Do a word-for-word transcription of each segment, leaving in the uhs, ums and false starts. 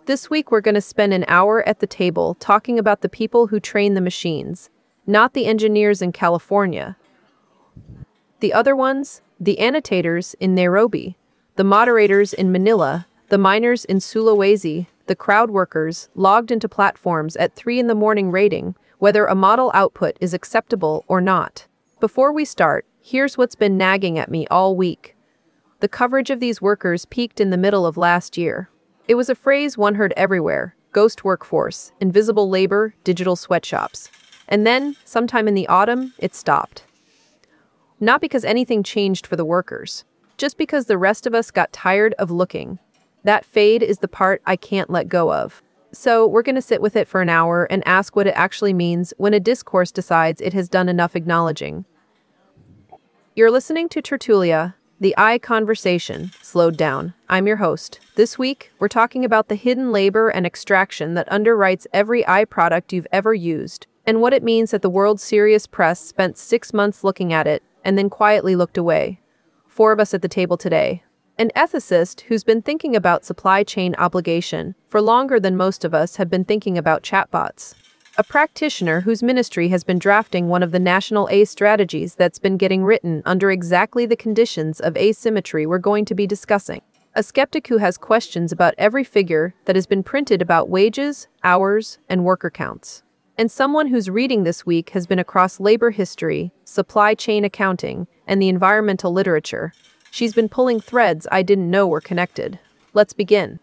This week, we're going to spend an hour at the table talking about the people who train the machines, not the engineers in California. The other ones, the annotators in Nairobi, the moderators in Manila, the miners in Sulawesi, the crowd workers logged into platforms at three in the morning rating whether a model output is acceptable or not. Before we start, here's what's been nagging at me all week. The coverage of these workers peaked in the middle of last year. It was a phrase one heard everywhere: ghost workforce, invisible labor, digital sweatshops. And then, sometime in the autumn, it stopped. Not because anything changed for the workers, just because the rest of us got tired of looking. That fade is the part I can't let go of. So we're going to sit with it for an hour and ask what it actually means when a discourse decides it has done enough acknowledging. You're listening to Tertulia, the I Conversation, slowed down. I'm your host. This week, we're talking about the hidden labor and extraction that underwrites every I product you've ever used, and what it means that the world's serious press spent six months looking at it and then quietly looked away. Four of us at the table today. An ethicist who's been thinking about supply chain obligation for longer than most of us have been thinking about chatbots. A practitioner whose ministry has been drafting one of the national A strategies that's been getting written under exactly the conditions of asymmetry we're going to be discussing. A skeptic who has questions about every figure that has been printed about wages, hours, and worker counts. And someone whose reading this week has been across labor history, supply chain accounting, and the environmental literature. She's been pulling threads I didn't know were connected. Let's begin.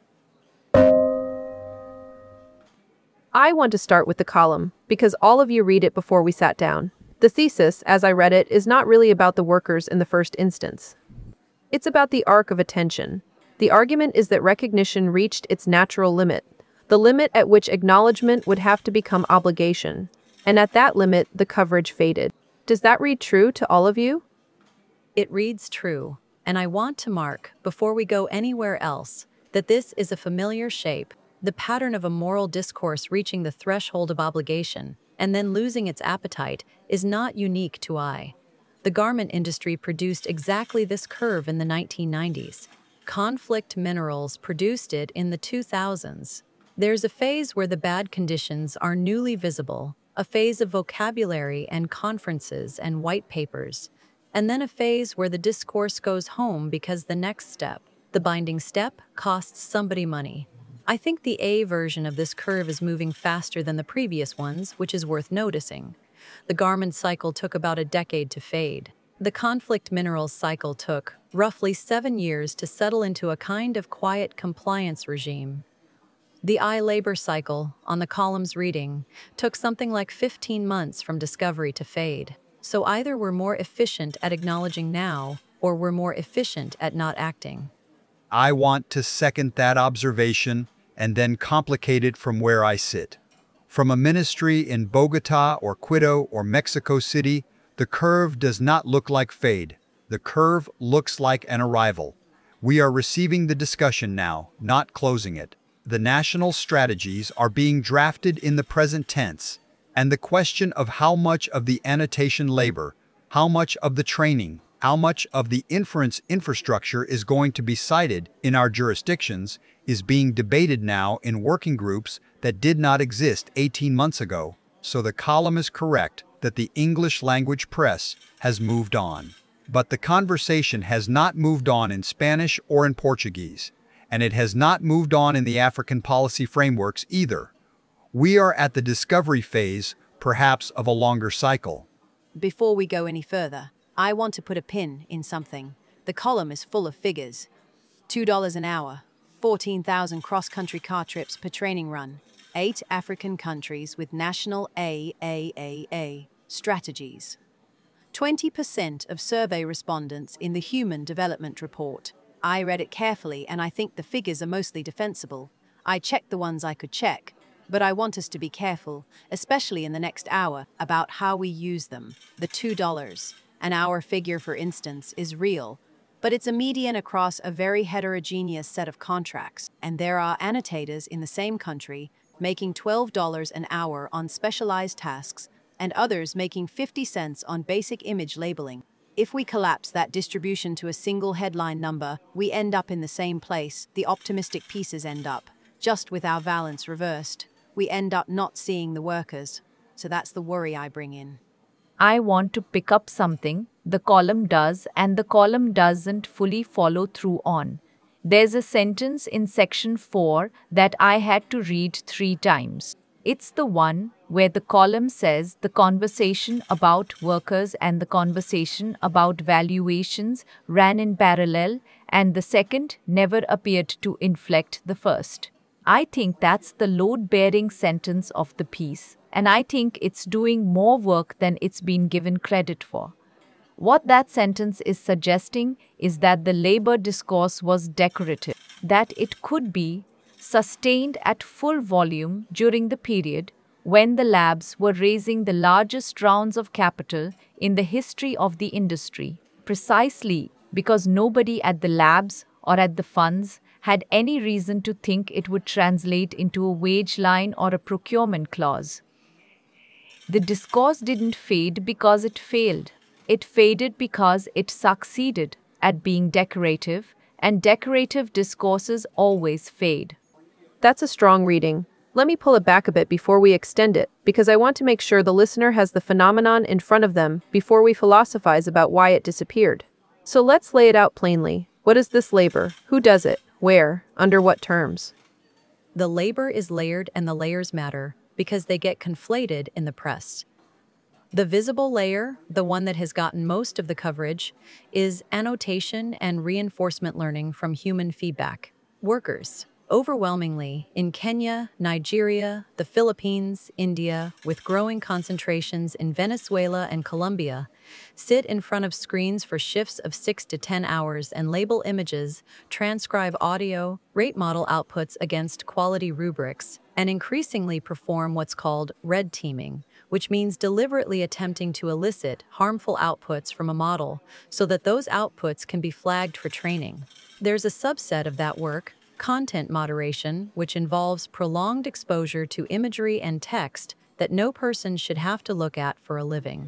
I want to start with the column, because all of you read it before we sat down. The thesis, as I read it, is not really about the workers in the first instance. It's about the arc of attention. The argument is that recognition reached its natural limit, the limit at which acknowledgement would have to become obligation. And at that limit, the coverage faded. Does that read true to all of you? It reads true. And I want to mark, before we go anywhere else, that this is a familiar shape, the pattern of a moral discourse reaching the threshold of obligation and then losing its appetite is not unique to I. The garment industry produced exactly this curve in the nineteen nineties. Conflict Minerals produced it in the two thousands. There's a phase where the bad conditions are newly visible, a phase of vocabulary and conferences and white papers, and then a phase where the discourse goes home because the next step, the binding step, costs somebody money. I think the A version of this curve is moving faster than the previous ones, which is worth noticing. The garment cycle took about a decade to fade. The conflict minerals cycle took roughly seven years to settle into a kind of quiet compliance regime. The I labor cycle, on the column's reading, took something like fifteen months from discovery to fade. So either we're more efficient at acknowledging now, or we're more efficient at not acting. I want to second that observation and then complicate it from where I sit. From a ministry in Bogota or Quito or Mexico City, the curve does not look like fade. The curve looks like an arrival. We are receiving the discussion now, not closing it. The national strategies are being drafted in the present tense. And the question of how much of the annotation labor, how much of the training, how much of the inference infrastructure is going to be cited in our jurisdictions is being debated now in working groups that did not exist eighteen months ago. So the column is correct that the English language press has moved on. But the conversation has not moved on in Spanish or in Portuguese, and it has not moved on in the African policy frameworks either. We are at the discovery phase, perhaps of a longer cycle. Before we go any further, I want to put a pin in something. The column is full of figures. two dollars an hour, fourteen thousand cross-country car trips per training run, eight African countries with national A A A A strategies. twenty percent of survey respondents in the Human Development Report. I read it carefully and I think the figures are mostly defensible. I checked the ones I could check. But I want us to be careful, especially in the next hour, about how we use them. The two dollars an hour figure, for instance, is real, but it's a median across a very heterogeneous set of contracts, and there are annotators in the same country making twelve dollars an hour on specialized tasks, and others making fifty cents on basic image labeling. If we collapse that distribution to a single headline number, we end up in the same place the optimistic pieces end up. Just with our valence reversed, we end up not seeing the workers. So that's the worry I bring in. I want to pick up something the column does and the column doesn't fully follow through on. There's a sentence in section four that I had to read three times. It's the one where the column says the conversation about workers and the conversation about valuations ran in parallel, and the second never appeared to inflect the first. I think that's the load-bearing sentence of the piece, and I think it's doing more work than it's been given credit for. What that sentence is suggesting is that the labor discourse was decorative, that it could be sustained at full volume during the period when the labs were raising the largest rounds of capital in the history of the industry, precisely because nobody at the labs or at the funds had any reason to think it would translate into a wage line or a procurement clause. The discourse didn't fade because it failed. It faded because it succeeded at being decorative, and decorative discourses always fade. That's a strong reading. Let me pull it back a bit before we extend it, because I want to make sure the listener has the phenomenon in front of them before we philosophize about why it disappeared. So let's lay it out plainly. What is this labor? Who does it? Where? Under what terms? The labor is layered and the layers matter because they get conflated in the press. The visible layer, the one that has gotten most of the coverage, is annotation and reinforcement learning from human feedback. Workers, overwhelmingly in Kenya, Nigeria, the Philippines, India, with growing concentrations in Venezuela and Colombia, sit in front of screens for shifts of six to ten hours and label images, transcribe audio, rate model outputs against quality rubrics, and increasingly perform what's called red teaming, which means deliberately attempting to elicit harmful outputs from a model so that those outputs can be flagged for training. There's a subset of that work, content moderation, which involves prolonged exposure to imagery and text that no person should have to look at for a living.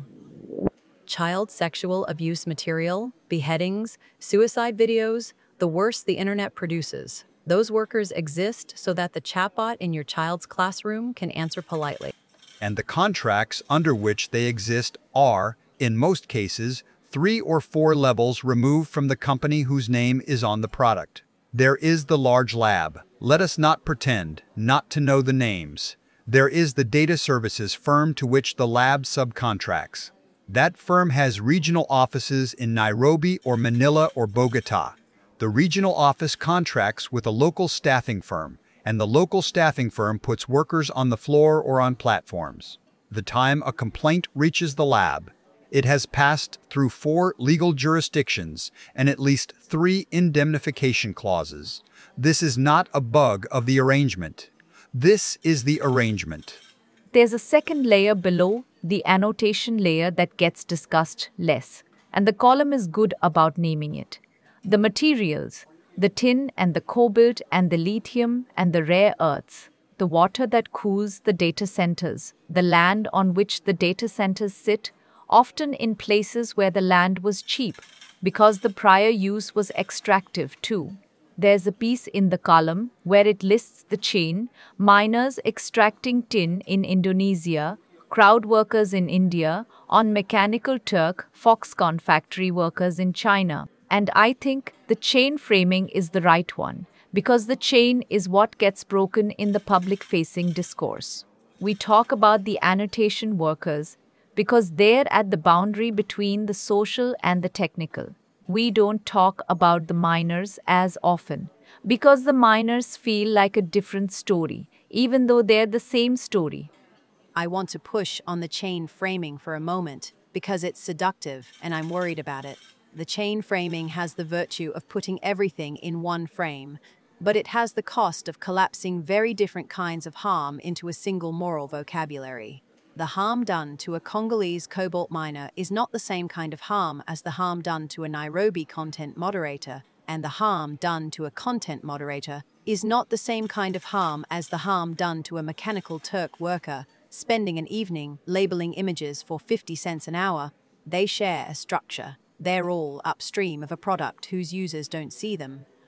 Child sexual abuse material, beheadings, suicide videos, the worst the internet produces. Those workers exist so that the chatbot in your child's classroom can answer politely. And the contracts under which they exist are, in most cases, three or four levels removed from the company whose name is on the product. There is the large lab. Let us not pretend not to know the names. There is the data services firm to which the lab subcontracts. That firm has regional offices in Nairobi or Manila or Bogota. The regional office contracts with a local staffing firm, and the local staffing firm puts workers on the floor or on platforms. The time a complaint reaches the lab, it has passed through four legal jurisdictions and at least three indemnification clauses. This is not a bug of the arrangement. This is the arrangement. There's a second layer below, the annotation layer, that gets discussed less, and the column is good about naming it. The materials, the tin and the cobalt and the lithium and the rare earths, the water that cools the data centers, the land on which the data centers sit, often in places where the land was cheap, because the prior use was extractive too. There's a piece in the column where it lists the chain: miners extracting tin in Indonesia, crowd workers in India, on Mechanical Turk, Foxconn factory workers in China. And I think the chain framing is the right one, because the chain is what gets broken in the public-facing discourse. We talk about the annotation workers because they're at the boundary between the social and the technical. We don't talk about the miners as often, because the miners feel like a different story, even though they're the same story. I want to push on the chain framing for a moment because it's seductive and I'm worried about it. The chain framing has the virtue of putting everything in one frame, but it has the cost of collapsing very different kinds of harm into a single moral vocabulary. The harm done to a Congolese cobalt miner is not the same kind of harm as the harm done to a Nairobi content moderator, and the harm done to a content moderator is not the same kind of harm as the harm done to a Mechanical Turk worker spending an evening labeling images for fifty cents an hour. They share a structure. They're all upstream of a product whose users don't see them.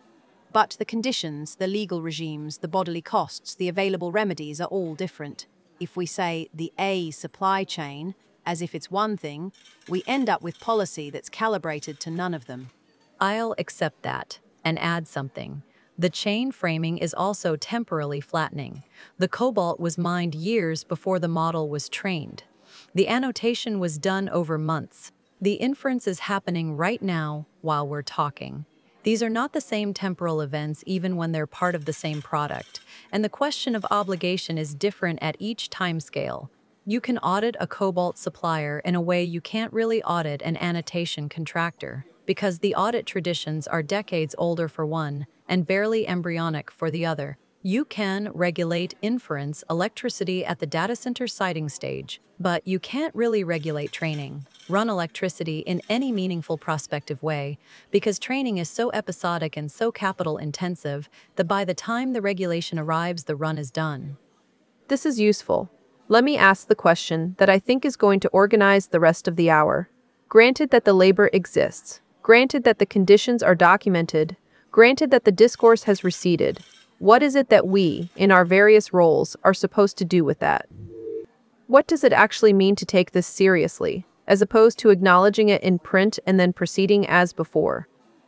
But the conditions, the legal regimes, the bodily costs, the available remedies are all different. If we say the A supply chain, as if it's one thing, we end up with policy that's calibrated to none of them. I'll accept that and add something. The chain framing is also temporally flattening. The cobalt was mined years before the model was trained. The annotation was done over months. The inference is happening right now while we're talking. These are not the same temporal events even when they're part of the same product, and the question of obligation is different at each timescale. You can audit a cobalt supplier in a way you can't really audit an annotation contractor, because the audit traditions are decades older for one and barely embryonic for the other. You can regulate inference electricity at the data center siting stage, but you can't really regulate training, run electricity in any meaningful prospective way, because training is so episodic and so capital intensive that by the time the regulation arrives, the run is done. This is useful. Let me ask the question that I think is going to organize the rest of the hour. Granted that the labor exists, granted that the conditions are documented, granted that the discourse has receded, what is it that we, in our various roles, are supposed to do with that? What does it actually mean to take this seriously, as opposed to acknowledging it in print and then proceeding as before?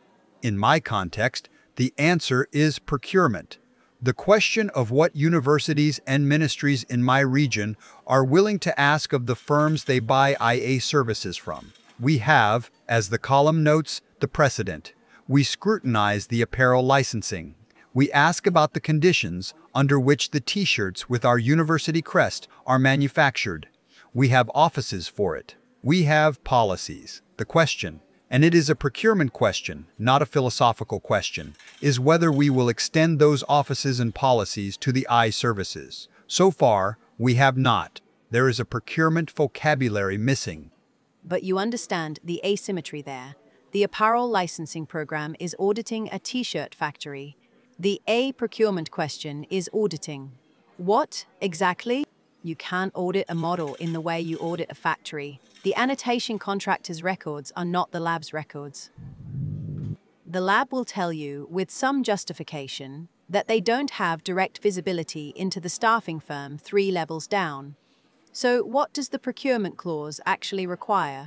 In my context, the answer is procurement. The question of what universities and ministries in my region are willing to ask of the firms they buy I A services from. We have, as the column notes, the precedent. We scrutinize the apparel licensing. We ask about the conditions under which the t-shirts with our university crest are manufactured. We have offices for it. We have policies. The question, and it is a procurement question, not a philosophical question, is whether we will extend those offices and policies to the I services. So far, we have not. There is a procurement vocabulary missing. But you understand the asymmetry there. The apparel licensing program is auditing a t-shirt factory. The A procurement question is auditing. What, exactly? You can't audit a model in the way you audit a factory. The annotation contractor's records are not the lab's records. The lab will tell you, with some justification, that they don't have direct visibility into the staffing firm three levels down. So what does the procurement clause actually require?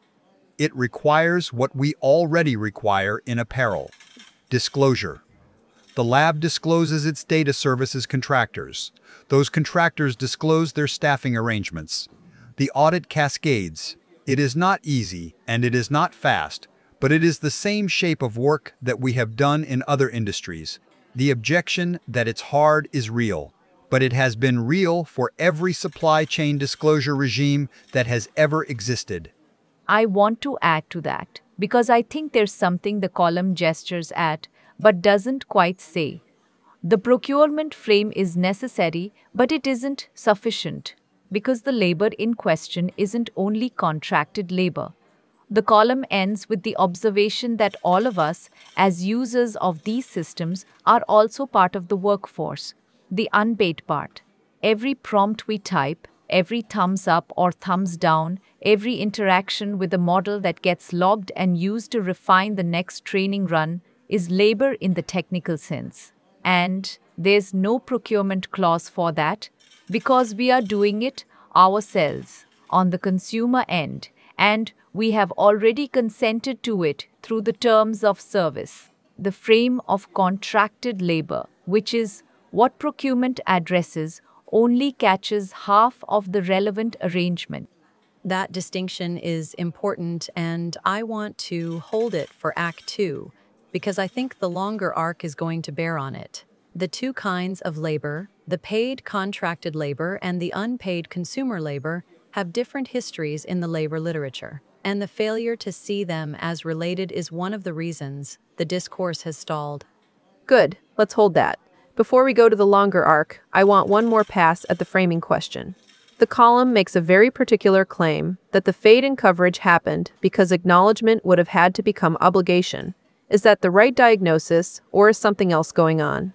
It requires what we already require in apparel: disclosure. The lab discloses its data services contractors. Those contractors disclose their staffing arrangements. The audit cascades. It is not easy and it is not fast, but it is the same shape of work that we have done in other industries. The objection that it's hard is real, but it has been real for every supply chain disclosure regime that has ever existed. I want to add to that, because I think there's something the column gestures at but doesn't quite say. The procurement frame is necessary, but it isn't sufficient, because the labor in question isn't only contracted labor. The column ends with the observation that all of us, as users of these systems, are also part of the workforce, the unpaid part. Every prompt we type, every thumbs up or thumbs down, every interaction with a model that gets logged and used to refine the next training run is labor in the technical sense. And there's no procurement clause for that, because we are doing it ourselves on the consumer end, and we have already consented to it through the terms of service. The frame of contracted labor, which is what procurement addresses, only catches half of the relevant arrangement. That distinction is important, and I want to hold it for Act Two, because I think the longer arc is going to bear on it. The two kinds of labor, the paid contracted labor and the unpaid consumer labor, have different histories in the labor literature, and the failure to see them as related is one of the reasons the discourse has stalled. Good, let's hold that. Before we go to the longer arc, I want one more pass at the framing question. The column makes a very particular claim that the fade in coverage happened because acknowledgement would have had to become obligation. Is that the right diagnosis, or is something else going on?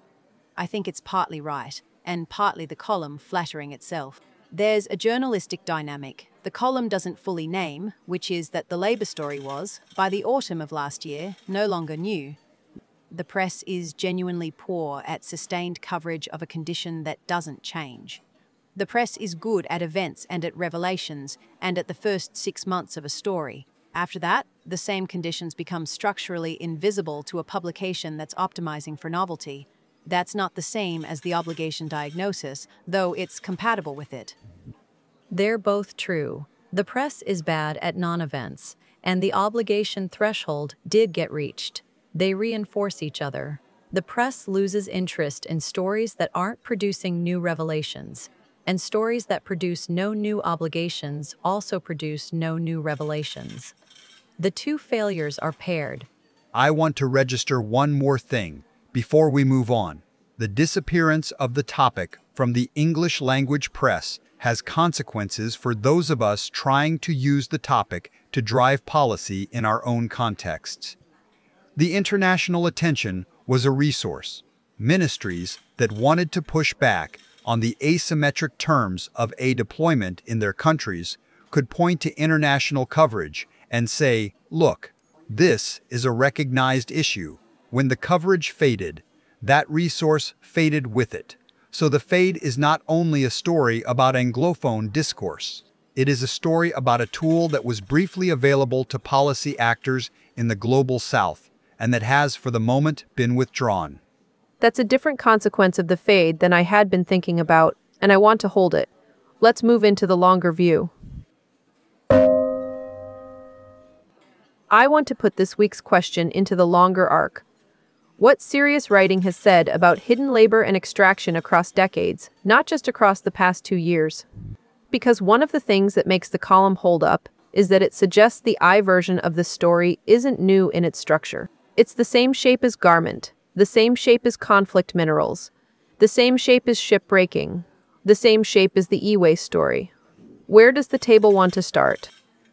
I think it's partly right, and partly the column flattering itself. There's a journalistic dynamic the column doesn't fully name, which is that the labor story was, by the autumn of last year, no longer new. the press is genuinely poor at sustained coverage of a condition that doesn't change. The press is good at events and at revelations and at the first six months of a story. After that, the same conditions become structurally invisible to a publication that's optimizing for novelty. That's not the same as the obligation diagnosis, though it's compatible with it. They're both true. The press is bad at non-events, and the obligation threshold did get reached. They reinforce each other. The press loses interest in stories that aren't producing new revelations, and stories that produce no new obligations also produce no new revelations. The two failures are paired. I want to register one more thing before we move on. The disappearance of the topic from the English language press has consequences for those of us trying to use the topic to drive policy in our own contexts. The international attention was a resource. Ministries that wanted to push back on the asymmetric terms of a deployment in their countries could point to international coverage and say, look, this is a recognized issue. When the coverage faded, that resource faded with it. So the fade is not only a story about Anglophone discourse. It is a story about a tool that was briefly available to policy actors in the global south and that has, for the moment, been withdrawn. That's a different consequence of the fade than I had been thinking about, and I want to hold it. Let's move into the longer view. I want to put this week's question into the longer arc. What serious writing has said about hidden labor and extraction across decades, not just across the past two years? Because one of the things that makes the column hold up is that it suggests the I version of the story isn't new in its structure. It's the same shape as garment, the same shape as conflict minerals, the same shape as shipbreaking, the same shape as the e-waste story. Where does the table want to start?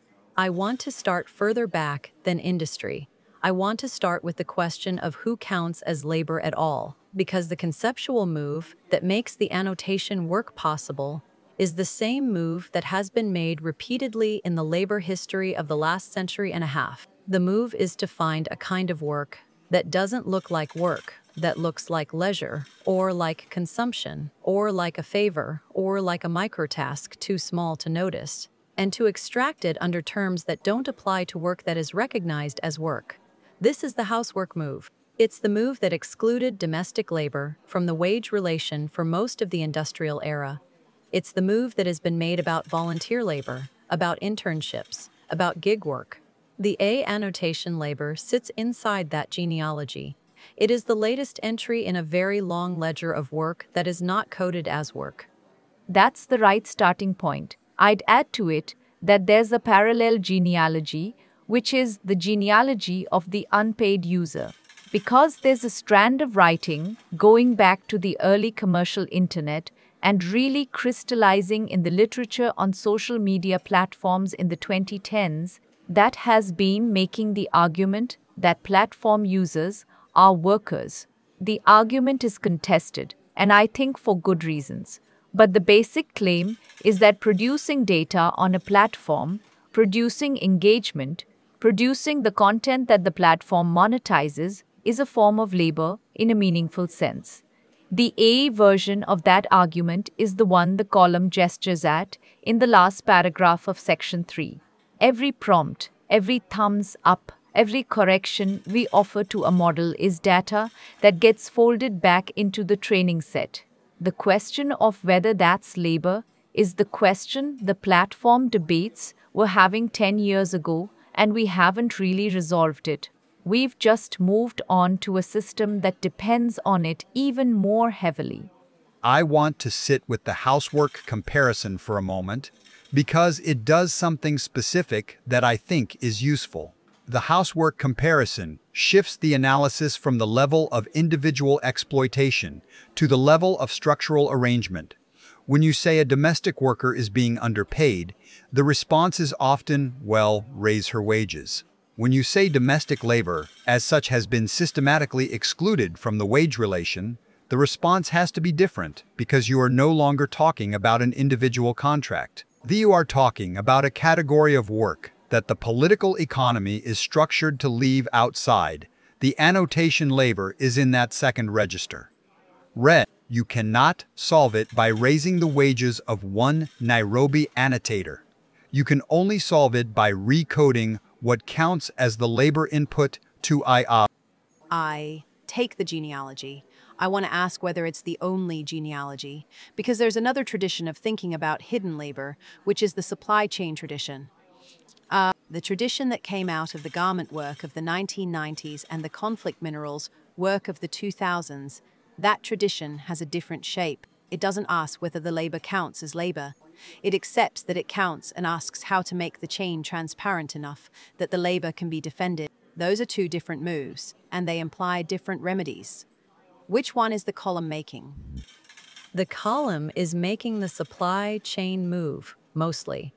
I want to start further back than industry. I want to start with the question of who counts as labor at all, because the conceptual move that makes the annotation work possible is the same move that has been made repeatedly in the labor history of the last century and a half. The move is to find a kind of work that doesn't look like work, that looks like leisure, or like consumption, or like a favor, or like a microtask too small to notice, and to extract it under terms that don't apply to work that is recognized as work. This is the housework move. It's the move that excluded domestic labor from the wage relation for most of the industrial era. It's the move that has been made about volunteer labor, about internships, about gig work. The A annotation labor sits inside that genealogy. It is the latest entry in a very long ledger of work that is not coded as work. That's the right starting point. I'd add to it that there's a parallel genealogy, which is the genealogy of the unpaid user. Because there's a strand of writing going back to the early commercial internet and really crystallizing in the literature on social media platforms in the twenty tens, that has been making the argument that platform users are workers. The argument is contested, and I think for good reasons. But the basic claim is that producing data on a platform, producing engagement, producing the content that the platform monetizes is a form of labor in a meaningful sense. The A version of that argument is the one the column gestures at in the last paragraph of section three. Every prompt, every thumbs up, every correction we offer to a model is data that gets folded back into the training set. The question of whether that's labor is the question the platform debates were having ten years ago, and we haven't really resolved it. We've just moved on to a system that depends on it even more heavily. I want to sit with the housework comparison for a moment because it does something specific that I think is useful. The housework comparison shifts the analysis from the level of individual exploitation to the level of structural arrangement. When you say a domestic worker is being underpaid, the response is often, well, raise her wages. When you say domestic labor, as such, has been systematically excluded from the wage relation, the response has to be different because you are no longer talking about an individual contract. You are talking about a category of work that the political economy is structured to leave outside, The annotation labor is in that second register. Red, you cannot solve it by raising the wages of one Nairobi annotator. You can only solve it by recoding what counts as the labor input to I O. I take the genealogy. I want to ask whether it's the only genealogy, because there's another tradition of thinking about hidden labor, which is the supply chain tradition. Uh, the tradition that came out of the garment work of the nineteen nineties and the conflict minerals work of the two thousands, that tradition has a different shape. It doesn't ask whether the labor counts as labor. It accepts that it counts and asks how to make the chain transparent enough that the labor can be defended. Those are two different moves, and they imply different remedies. Which one is the column making? The column is making the supply chain move, mostly.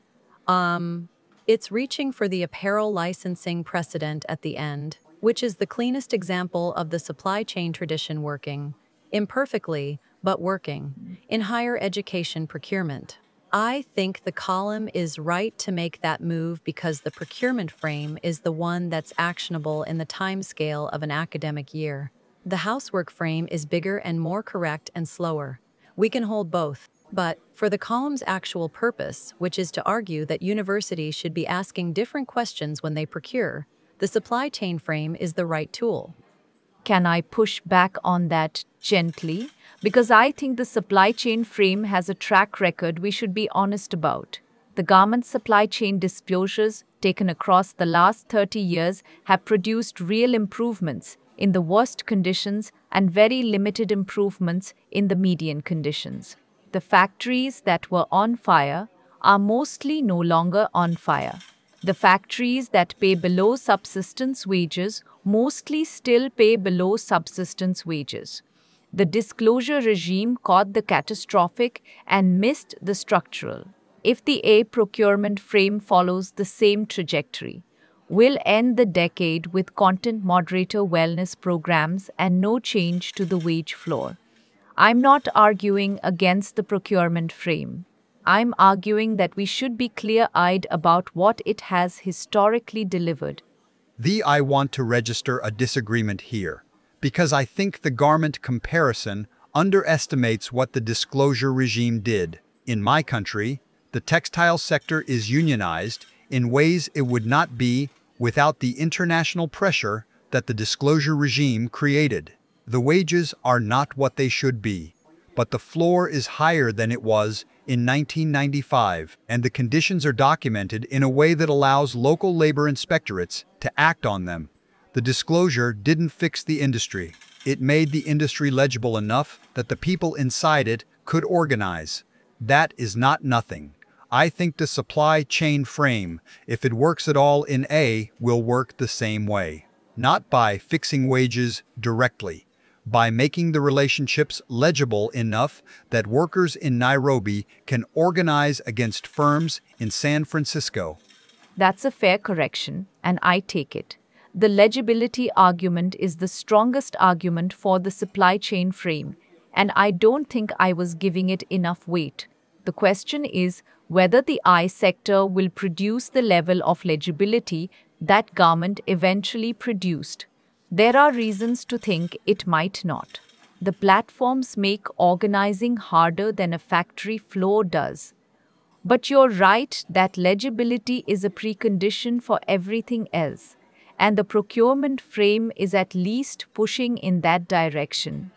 Um, it's reaching for the apparel licensing precedent at the end, which is the cleanest example of the supply chain tradition working, imperfectly, but working, in higher education procurement. I think the column is right to make that move because the procurement frame is the one that's actionable in the timescale of an academic year. The housework frame is bigger and more correct and slower. We can hold both. But for the column's actual purpose, which is to argue that universities should be asking different questions when they procure, the supply chain frame is the right tool. Can I push back on that gently? Because I think the supply chain frame has a track record we should be honest about. The garment supply chain disclosures taken across the last thirty years have produced real improvements in the worst conditions and very limited improvements in the median conditions. The factories that were on fire are mostly no longer on fire. The factories that pay below subsistence wages mostly still pay below subsistence wages. The disclosure regime caught the catastrophic and missed the structural. If the A procurement frame follows the same trajectory, we'll end the decade with content moderator wellness programs and no change to the wage floor. I'm not arguing against the procurement frame. I'm arguing that we should be clear-eyed about what it has historically delivered. The I want to register a disagreement here, because I think the garment comparison underestimates what the disclosure regime did. In my country, the textile sector is unionized in ways it would not be without the international pressure that the disclosure regime created. The wages are not what they should be, but the floor is higher than it was in nineteen ninety-five, and the conditions are documented in a way that allows local labor inspectorates to act on them. The disclosure didn't fix the industry. It made the industry legible enough that the people inside it could organize. That is not nothing. I think the supply chain frame, if it works at all in A, will work the same way. Not by fixing wages directly, by making the relationships legible enough that workers in Nairobi can organize against firms in San Francisco. That's a fair correction, and I take it. The legibility argument is the strongest argument for the supply chain frame, and I don't think I was giving it enough weight. The question is whether the I sector will produce the level of legibility that garment eventually produced. There are reasons to think it might not. The platforms make organizing harder than a factory floor does. But you're right that legibility is a precondition for everything else, and the procurement frame is at least pushing in that direction.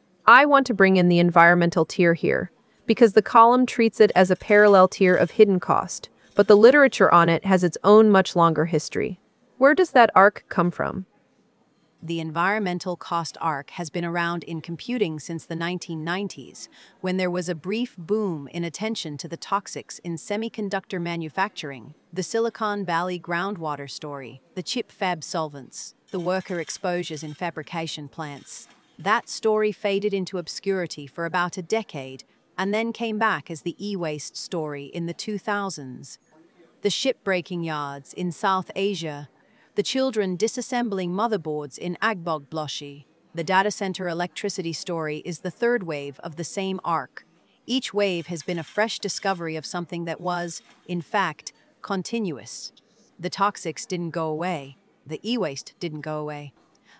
I want to bring in the environmental tier here, because the column treats it as a parallel tier of hidden cost, but the literature on it has its own much longer history. Where does that arc come from? The environmental cost arc has been around in computing since the nineteen nineties, when there was a brief boom in attention to the toxics in semiconductor manufacturing, the Silicon Valley groundwater story, the chip fab solvents, the worker exposures in fabrication plants. That story faded into obscurity for about a decade and then came back as the e-waste story in the two thousands. The shipbreaking yards in South Asia, the children disassembling motherboards in Agbogbloshie. The data center electricity story is the third wave of the same arc. Each wave has been a fresh discovery of something that was, in fact, continuous. The toxics didn't go away. The e-waste didn't go away.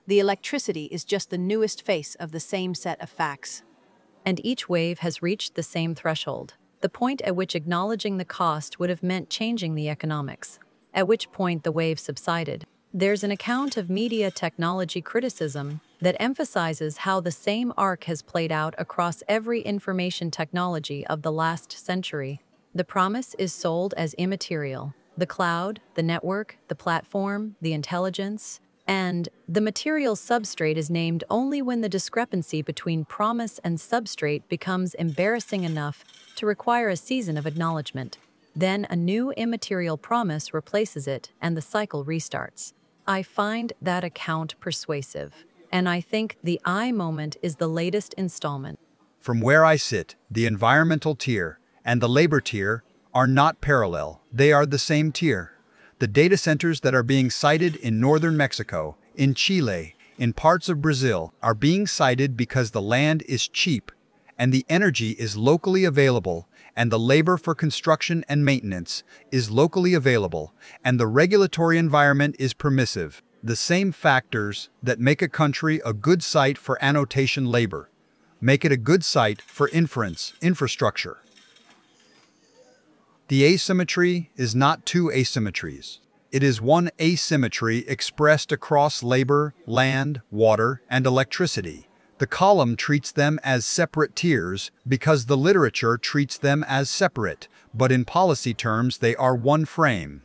The electricity is just the newest face of the same set of facts. And each wave has reached the same threshold, the point at which acknowledging the cost would have meant changing the economics, at which point the wave subsided. There's an account of media technology criticism that emphasizes how the same arc has played out across every information technology of the last century. The promise is sold as immaterial: the cloud, the network, the platform, the intelligence, and the material substrate is named only when the discrepancy between promise and substrate becomes embarrassing enough to require a season of acknowledgement. Then a new immaterial promise replaces it and the cycle restarts. I find that account persuasive, and I think the I moment is the latest installment. From where I sit, the environmental tier and the labor tier are not parallel. They are the same tier. The data centers that are being sited in northern Mexico, in Chile, in parts of Brazil are being sited because the land is cheap and the energy is locally available, and the labor for construction and maintenance is locally available, and the regulatory environment is permissive. The same factors that make a country a good site for annotation labor make it a good site for inference infrastructure. The asymmetry is not two asymmetries. It is one asymmetry expressed across labor, land, water, and electricity. The column treats them as separate tiers because the literature treats them as separate, but in policy terms they are one frame.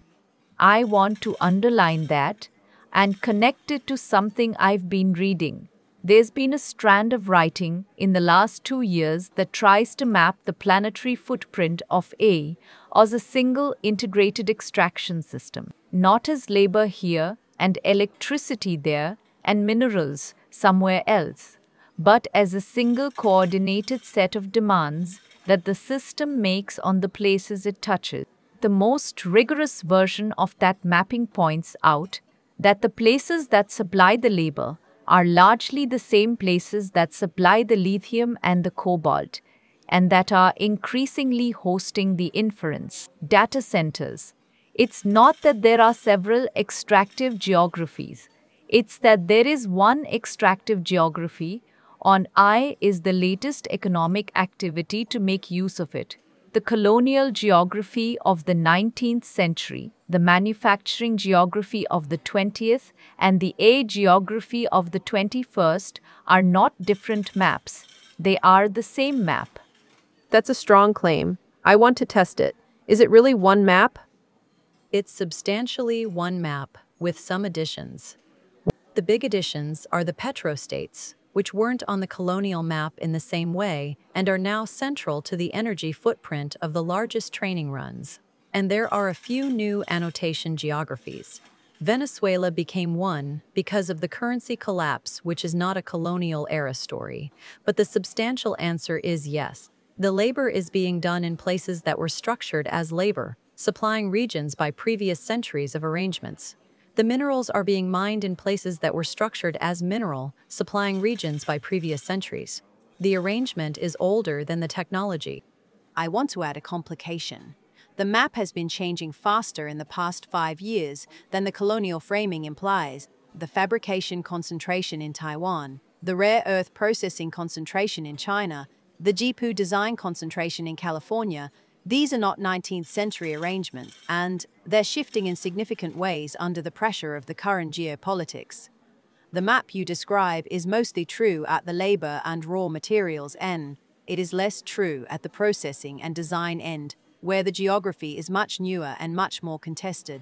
I want to underline that and connect it to something I've been reading. There's been a strand of writing in the last two years that tries to map the planetary footprint of A as a single integrated extraction system, not as labor here and electricity there and minerals somewhere else, but as a single coordinated set of demands that the system makes on the places it touches. The most rigorous version of that mapping points out that the places that supply the labor are largely the same places that supply the lithium and the cobalt, and that are increasingly hosting the inference data centers. It's not that there are several extractive geographies. It's that there is one extractive geography on I is the latest economic activity to make use of it. The colonial geography of the nineteenth century, the manufacturing geography of the twentieth, and the A geography of the twenty-first are not different maps. They are the same map. That's a strong claim. I want to test it. Is it really one map? It's substantially one map, with some additions. The big additions are the petrostates, which weren't on the colonial map in the same way and are now central to the energy footprint of the largest training runs. And there are a few new annotation geographies. Venezuela became one because of the currency collapse, which is not a colonial era story, but the substantial answer is yes. The labor is being done in places that were structured as labor, supplying regions by previous centuries of arrangements. The minerals are being mined in places that were structured as mineral, supplying regions by previous centuries. The arrangement is older than the technology. I want to add a complication. The map has been changing faster in the past five years than the colonial framing implies. The fabrication concentration in Taiwan, the rare earth processing concentration in China, the Jipu design concentration in California, these are not nineteenth century arrangements, and they're shifting in significant ways under the pressure of the current geopolitics. The map you describe is mostly true at the labor and raw materials end. It is less true at the processing and design end, where the geography is much newer and much more contested.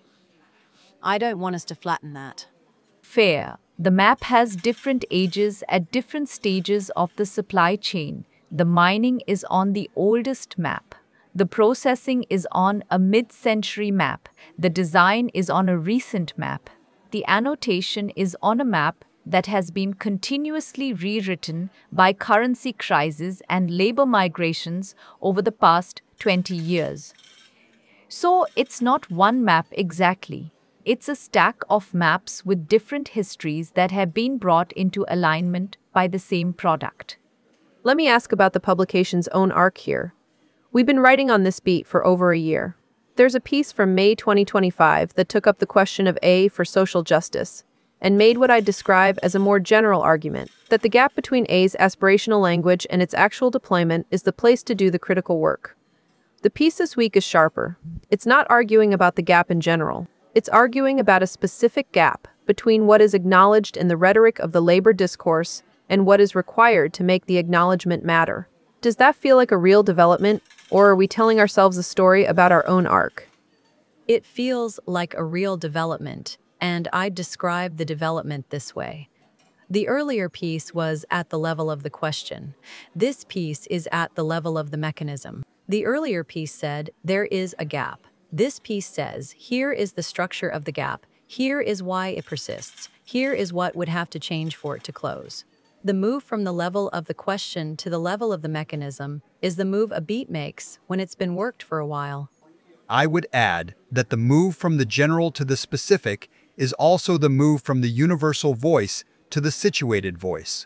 I don't want us to flatten that. Fair. The map has different ages at different stages of the supply chain. The mining is on the oldest map. The processing is on a mid-century map. The design is on a recent map. The annotation is on a map that has been continuously rewritten by currency crises and labor migrations over the past twenty years. So it's not one map exactly. It's a stack of maps with different histories that have been brought into alignment by the same product. Let me ask about the publication's own arc here. We've been writing on this beat for over a year. There's a piece from May twenty twenty-five that took up the question of A for social justice, and made what I describe as a more general argument, that the gap between A's aspirational language and its actual deployment is the place to do the critical work. The piece this week is sharper. It's not arguing about the gap in general. It's arguing about a specific gap between what is acknowledged in the rhetoric of the labor discourse and what is required to make the acknowledgement matter. Does that feel like a real development, or are we telling ourselves a story about our own arc? It feels like a real development, and I'd describe the development this way. The earlier piece was at the level of the question. This piece is at the level of the mechanism. The earlier piece said, there is a gap. This piece says, here is the structure of the gap. Here is why it persists. Here is what would have to change for it to close. The move from the level of the question to the level of the mechanism is the move a beat makes when it's been worked for a while. I would add that the move from the general to the specific is also the move from the universal voice to the situated voice.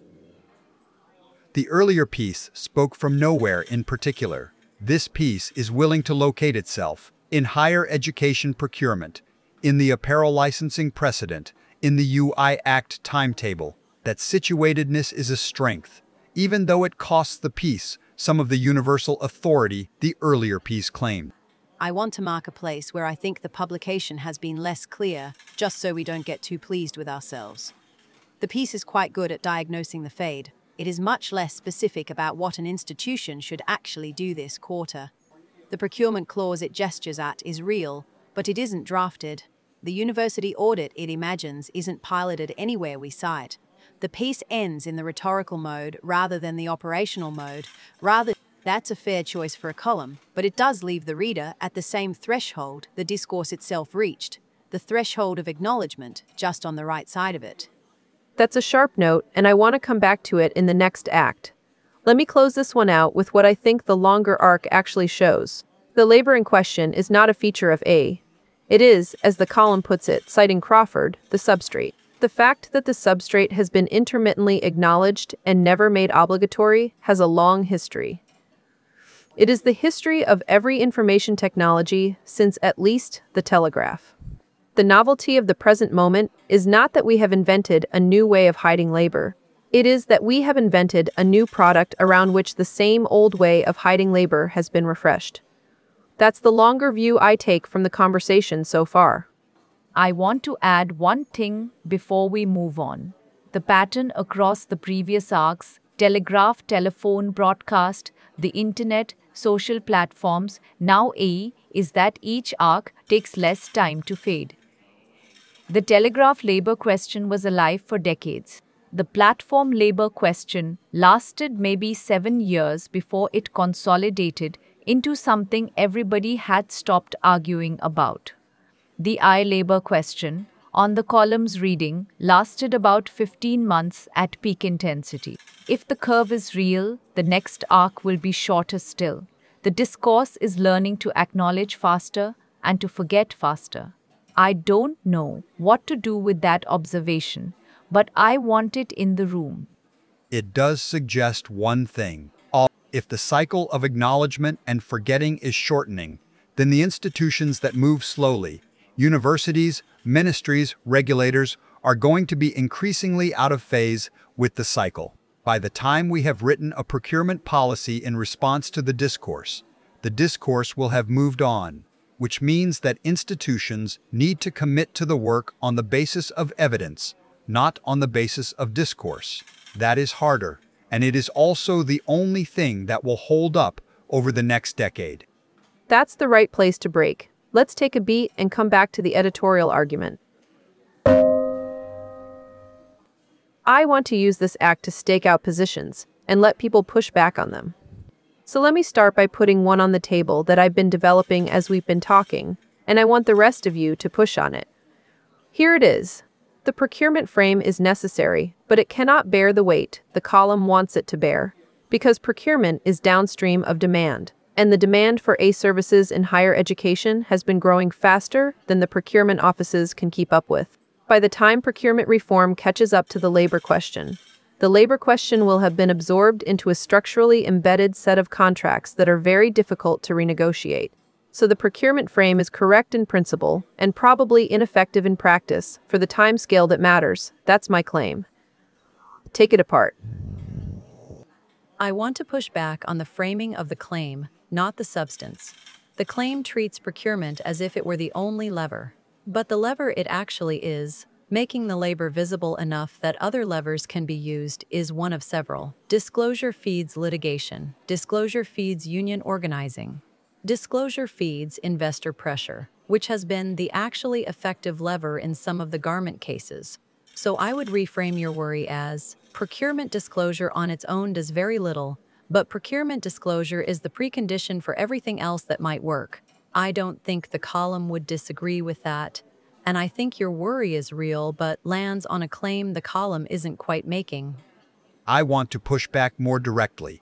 The earlier piece spoke from nowhere in particular. This piece is willing to locate itself in higher education procurement, in the apparel licensing precedent, in the U I Act timetable, that situatedness is a strength, even though it costs the piece some of the universal authority the earlier piece claimed. I want to mark a place where I think the publication has been less clear, just so we don't get too pleased with ourselves. The piece is quite good at diagnosing the fade. It is much less specific about what an institution should actually do this quarter. The procurement clause it gestures at is real, but it isn't drafted. The university audit it imagines isn't piloted anywhere we cite. The piece ends in the rhetorical mode rather than the operational mode. Rather, that's a fair choice for a column, but it does leave the reader at the same threshold the discourse itself reached, the threshold of acknowledgement, just on the right side of it. That's a sharp note, and I want to come back to it in the next act. Let me close this one out with what I think the longer arc actually shows. The labor in question is not a feature of A. It is, as the column puts it, citing Crawford, the substrate. The fact that the substrate has been intermittently acknowledged and never made obligatory has a long history. It is the history of every information technology since at least the telegraph. The novelty of the present moment is not that we have invented a new way of hiding labor. It is that we have invented a new product around which the same old way of hiding labor has been refreshed. That's the longer view I take from the conversation so far. I want to add one thing before we move on. The pattern across the previous arcs, telegraph, telephone, broadcast, the internet, social platforms, now A, is that each arc takes less time to fade. The telegraph labor question was alive for decades. The platform labor question lasted maybe seven years before it consolidated into something everybody had stopped arguing about. The I labor question, on the column's reading, lasted about fifteen months at peak intensity. If the curve is real, the next arc will be shorter still. The discourse is learning to acknowledge faster and to forget faster. I don't know what to do with that observation, but I want it in the room. It does suggest one thing. If the cycle of acknowledgement and forgetting is shortening, then the institutions that move slowly, universities, ministries, regulators, are going to be increasingly out of phase with the cycle. By the time we have written a procurement policy in response to the discourse, the discourse will have moved on, which means that institutions need to commit to the work on the basis of evidence, not on the basis of discourse. That is harder, and it is also the only thing that will hold up over the next decade. That's the right place to break. Let's take a beat and come back to the editorial argument. I want to use this act to stake out positions and let people push back on them. So let me start by putting one on the table that I've been developing as we've been talking, and I want the rest of you to push on it. Here it is. The procurement frame is necessary, but it cannot bear the weight the column wants it to bear, because procurement is downstream of demand, and the demand for A services in higher education has been growing faster than the procurement offices can keep up with. By the time procurement reform catches up to the labor question, the labor question will have been absorbed into a structurally embedded set of contracts that are very difficult to renegotiate. So the procurement frame is correct in principle and probably ineffective in practice for the timescale that matters. That's my claim. Take it apart. I want to push back on the framing of the claim, not the substance. The claim treats procurement as if it were the only lever. But the lever it actually is, making the labor visible enough that other levers can be used, is one of several. Disclosure feeds litigation. Disclosure feeds union organizing. Disclosure feeds investor pressure, which has been the actually effective lever in some of the garment cases. So I would reframe your worry as, procurement disclosure on its own does very little, but procurement disclosure is the precondition for everything else that might work. I don't think the column would disagree with that, and I think your worry is real but lands on a claim the column isn't quite making. I want to push back more directly.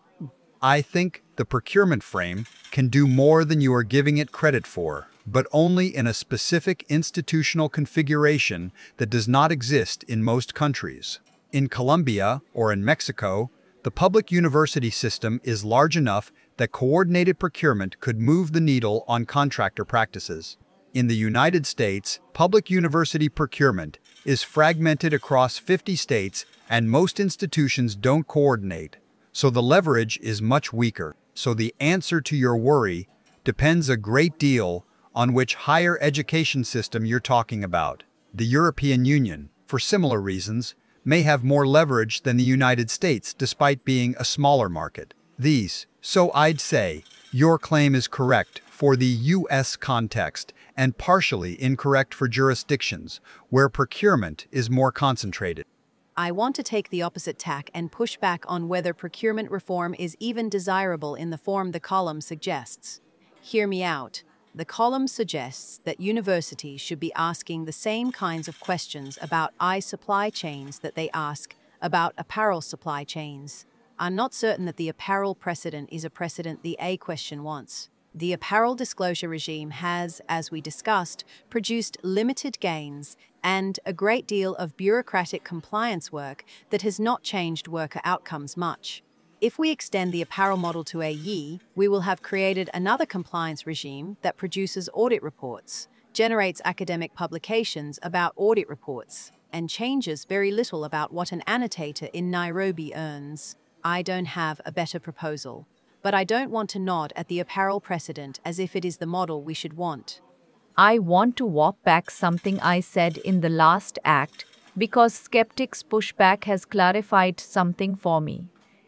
I think the procurement frame can do more than you are giving it credit for, but only in a specific institutional configuration that does not exist in most countries. In Colombia or in Mexico, the public university system is large enough that coordinated procurement could move the needle on contractor practices. In the United States, public university procurement is fragmented across fifty states and most institutions don't coordinate, so the leverage is much weaker. So the answer to your worry depends a great deal on which higher education system you're talking about. The European Union, for similar reasons, may have more leverage than the United States despite being a smaller market. These, so I'd say, your claim is correct for the U S context and partially incorrect for jurisdictions where procurement is more concentrated. I want to take the opposite tack and push back on whether procurement reform is even desirable in the form the column suggests. Hear me out. The column suggests that universities should be asking the same kinds of questions about I supply chains that they ask about apparel supply chains. I'm not certain that the apparel precedent is a precedent the A question wants. The apparel disclosure regime has, as we discussed, produced limited gains and a great deal of bureaucratic compliance work that has not changed worker outcomes much. If we extend the apparel model to A E, we will have created another compliance regime that produces audit reports, generates academic publications about audit reports, and changes very little about what an annotator in Nairobi earns. I don't have a better proposal, but I don't want to nod at the apparel precedent as if it is the model we should want. I want to walk back something I said in the last act because skeptics' pushback has clarified something for me.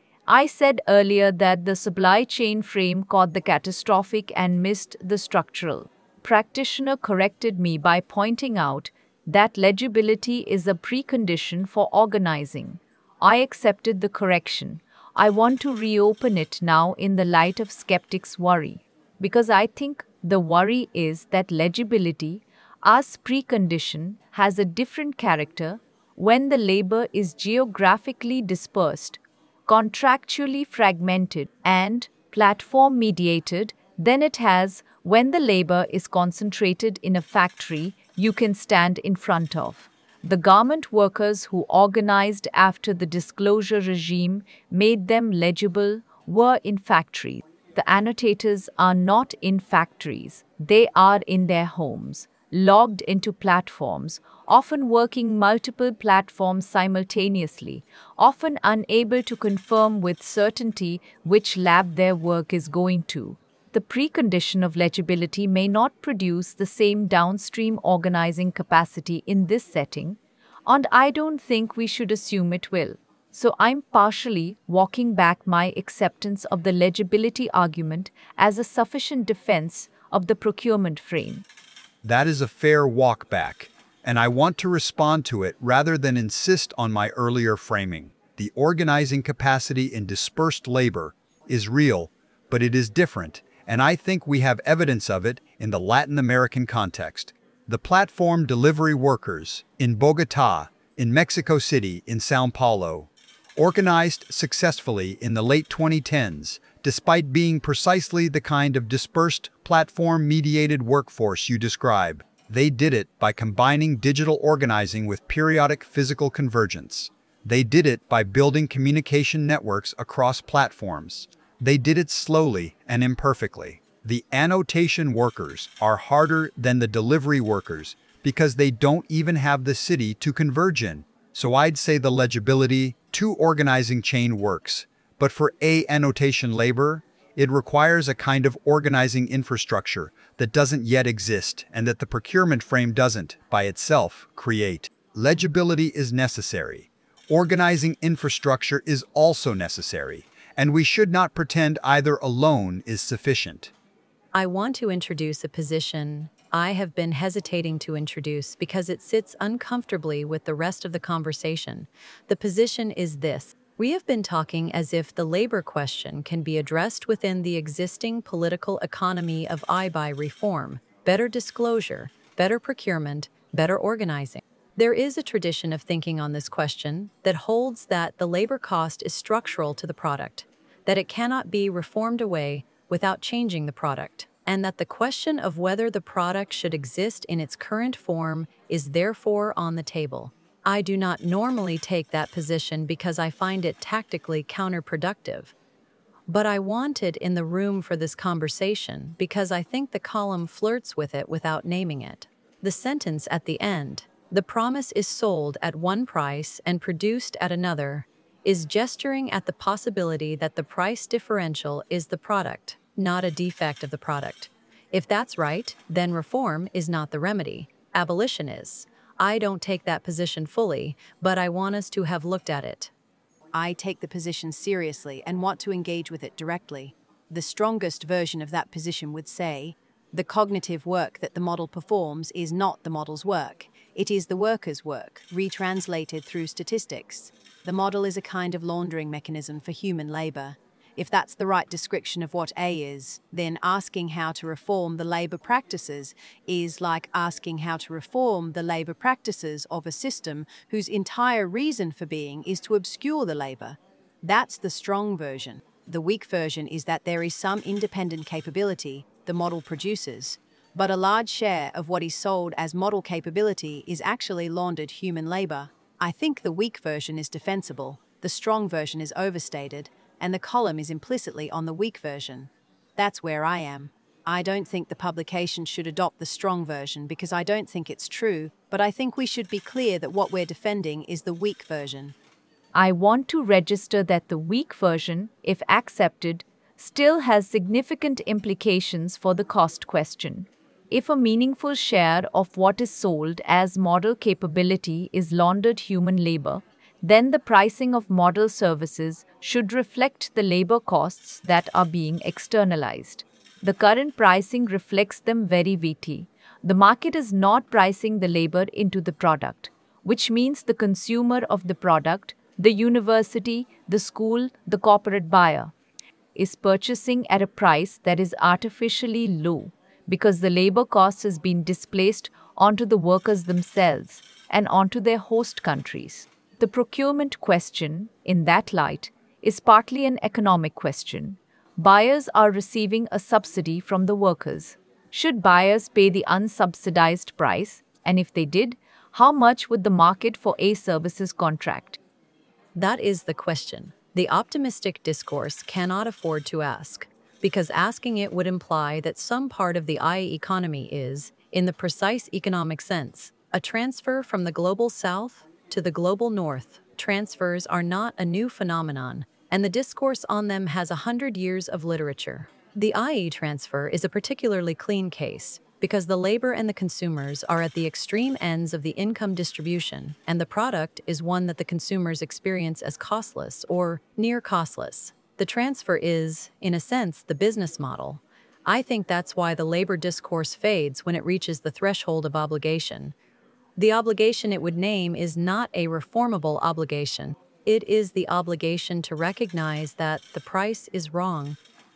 I said earlier that the supply chain frame caught the catastrophic and missed the structural. Practitioner corrected me by pointing out that legibility is a precondition for organizing. I accepted the correction. I want to reopen it now in the light of skeptics' worry, because I think the worry is that legibility, as precondition, has a different character when the labor is geographically dispersed, contractually fragmented, and platform-mediated than it has when the labor is concentrated in a factory you can stand in front of. The garment workers who organized after the disclosure regime made them legible were in factories. The annotators are not in factories. They are in their homes, logged into platforms, often working multiple platforms simultaneously, often unable to confirm with certainty which lab their work is going to. The precondition of legibility may not produce the same downstream organizing capacity in this setting, and I don't think we should assume it will. So I'm partially walking back my acceptance of the legibility argument as a sufficient defense of the procurement frame. That is a fair walk back, and I want to respond to it rather than insist on my earlier framing. The organizing capacity in dispersed labor is real, but it is different, and I think we have evidence of it in the Latin American context. The platform delivery workers in Bogotá, in Mexico City, in São Paulo, organized successfully in the late twenty tens, despite being precisely the kind of dispersed, platform-mediated workforce you describe. They did it by combining digital organizing with periodic physical convergence. They did it by building communication networks across platforms. They did it slowly and imperfectly. The annotation workers are harder than the delivery workers because they don't even have the city to converge in. So I'd say the legibility to organizing chain works. But for A annotation labor, it requires a kind of organizing infrastructure that doesn't yet exist and that the procurement frame doesn't, by itself, create. Legibility is necessary. Organizing infrastructure is also necessary, and we should not pretend either alone is sufficient. I want to introduce a position I have been hesitating to introduce because it sits uncomfortably with the rest of the conversation. The position is this. We have been talking as if the labor question can be addressed within the existing political economy of I B I reform, better disclosure, better procurement, better organizing. There is a tradition of thinking on this question that holds that the labor cost is structural to the product, that it cannot be reformed away without changing the product, and that the question of whether the product should exist in its current form is therefore on the table. I do not normally take that position because I find it tactically counterproductive. But I want it in the room for this conversation because I think the column flirts with it without naming it. The sentence at the end, "The promise is sold at one price and produced at another," is gesturing at the possibility that the price differential is the product, not a defect of the product. If that's right, then reform is not the remedy. Abolition is. I don't take that position fully, but I want us to have looked at it. I take the position seriously and want to engage with it directly. The strongest version of that position would say, the cognitive work that the model performs is not the model's work. It is the worker's work, retranslated through statistics. The model is a kind of laundering mechanism for human labor. If that's the right description of what A is, then asking how to reform the labor practices is like asking how to reform the labor practices of a system whose entire reason for being is to obscure the labor. That's the strong version. The weak version is that there is some independent capability the model produces, but a large share of what is sold as model capability is actually laundered human labor. I think the weak version is defensible, the strong version is overstated, and the column is implicitly on the weak version. That's where I am. I don't think the publication should adopt the strong version because I don't think it's true, but I think we should be clear that what we're defending is the weak version. I want to register that the weak version, if accepted, still has significant implications for the cost question. If a meaningful share of what is sold as model capability is laundered human labor, then the pricing of model services should reflect the labor costs that are being externalized. The current pricing reflects them very weighty. The market is not pricing the labor into the product, which means the consumer of the product, the university, the school, the corporate buyer, is purchasing at a price that is artificially low because the labor cost has been displaced onto the workers themselves and onto their host countries. The procurement question, in that light, is partly an economic question. Buyers are receiving a subsidy from the workers. Should buyers pay the unsubsidized price? And if they did, how much would the market for A services contract? That is the question. The optimistic discourse cannot afford to ask, because asking it would imply that some part of the I economy is, in the precise economic sense, a transfer from the global south to the global north. Transfers are not a new phenomenon, and the discourse on them has a hundred years of literature. The I E transfer is a particularly clean case because the labor and the consumers are at the extreme ends of the income distribution, and the product is one that the consumers experience as costless or near costless. The transfer is, in a sense, the business model. I think that's why the labor discourse fades when it reaches the threshold of obligation. The obligation it would name is not a reformable obligation. It is the obligation to recognize that the price is wrong.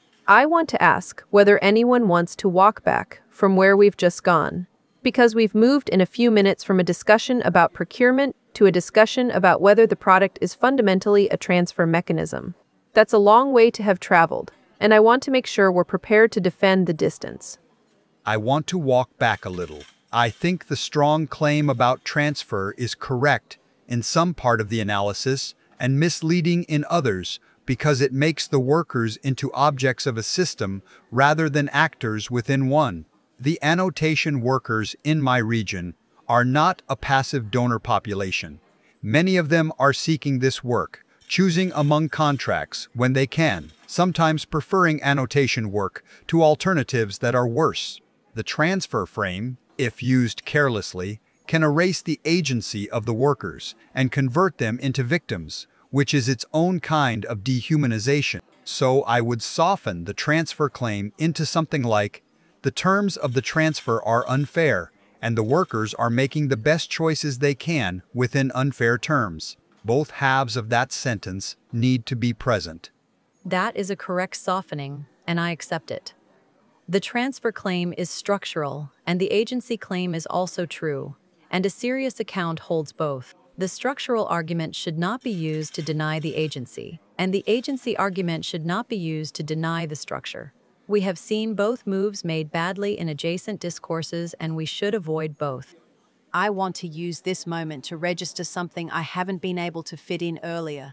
I want to ask whether anyone wants to walk back from where we've just gone, because we've moved in a few minutes from a discussion about procurement to a discussion about whether the product is fundamentally a transfer mechanism. That's a long way to have traveled, and I want to make sure we're prepared to defend the distance. I want to walk back a little. I think the strong claim about transfer is correct in some part of the analysis and misleading in others, because it makes the workers into objects of a system rather than actors within one. The annotation workers in my region are not a passive donor population. Many of them are seeking this work, choosing among contracts when they can, sometimes preferring annotation work to alternatives that are worse. The transfer frame, if used carelessly, can erase the agency of the workers and convert them into victims, which is its own kind of dehumanization. So I would soften the transfer claim into something like, the terms of the transfer are unfair, and the workers are making the best choices they can within unfair terms. Both halves of that sentence need to be present. That is a correct softening, and I accept it. The transfer claim is structural, and the agency claim is also true, and a serious account holds both. The structural argument should not be used to deny the agency, and the agency argument should not be used to deny the structure. We have seen both moves made badly in adjacent discourses, and we should avoid both. I want to use this moment to register something I haven't been able to fit in earlier.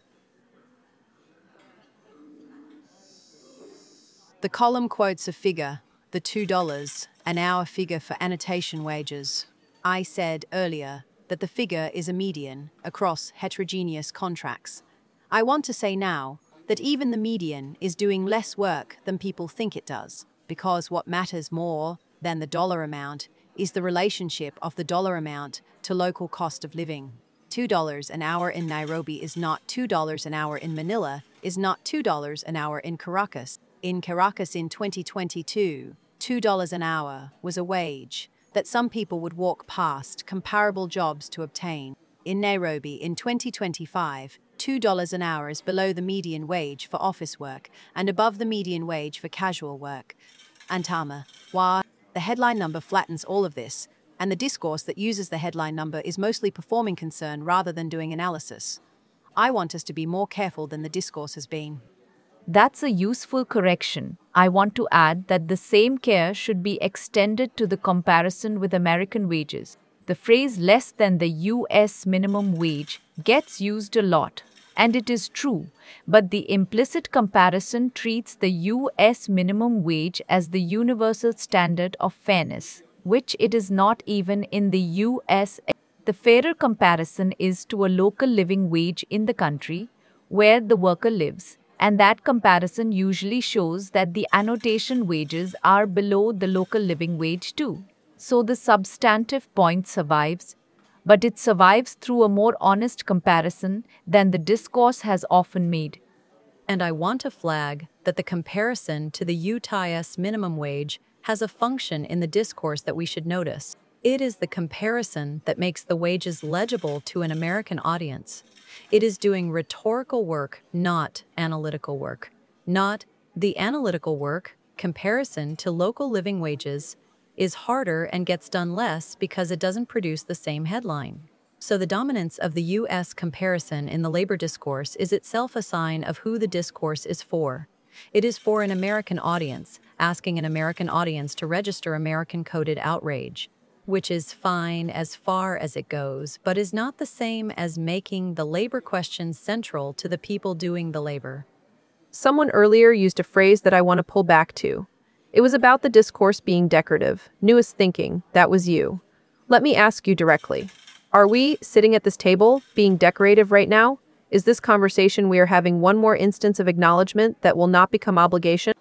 The column quotes a figure, the two dollars an hour figure for annotation wages. I said earlier that the figure is a median across heterogeneous contracts. I want to say now that even the median is doing less work than people think it does, because what matters more than the dollar amount is the relationship of the dollar amount to local cost of living. two dollars an hour in Nairobi is not two dollars an hour in Manila, is not two dollars an hour in Caracas. In Caracas in twenty twenty-two, two dollars an hour was a wage that some people would walk past comparable jobs to obtain. In Nairobi in twenty twenty-five, two dollars an hour is below the median wage for office work and above the median wage for casual work. Antama, why? The headline number flattens all of this, and the discourse that uses the headline number is mostly performing concern rather than doing analysis. I want us to be more careful than the discourse has been. That's a useful correction. I want to add that the same care should be extended to the comparison with American wages. The phrase less than the U S minimum wage gets used a lot, and it is true, but the implicit comparison treats the U S minimum wage as the universal standard of fairness, which it is not even in the U S. The fairer comparison is to a local living wage in the country where the worker lives, and that comparison usually shows that the annotation wages are below the local living wage too. So the substantive point survives, but it survives through a more honest comparison than the discourse has often made. And I want to flag that the comparison to the U S minimum wage has a function in the discourse that we should notice. It is the comparison that makes the wages legible to an American audience. It is doing rhetorical work, not analytical work. Not the analytical work, comparison to local living wages, is harder and gets done less because it doesn't produce the same headline. So the dominance of the U S comparison in the labor discourse is itself a sign of who the discourse is for. It is for an American audience, asking an American audience to register American-coded outrage, which is fine as far as it goes, but is not the same as making the labor question central to the people doing the labor. Someone earlier used a phrase that I want to pull back to. It was about the discourse being decorative. Newest thinking, that was you. Let me ask you directly. Are we, sitting at this table, being decorative right now? Is this conversation we are having one more instance of acknowledgement that will not become obligation?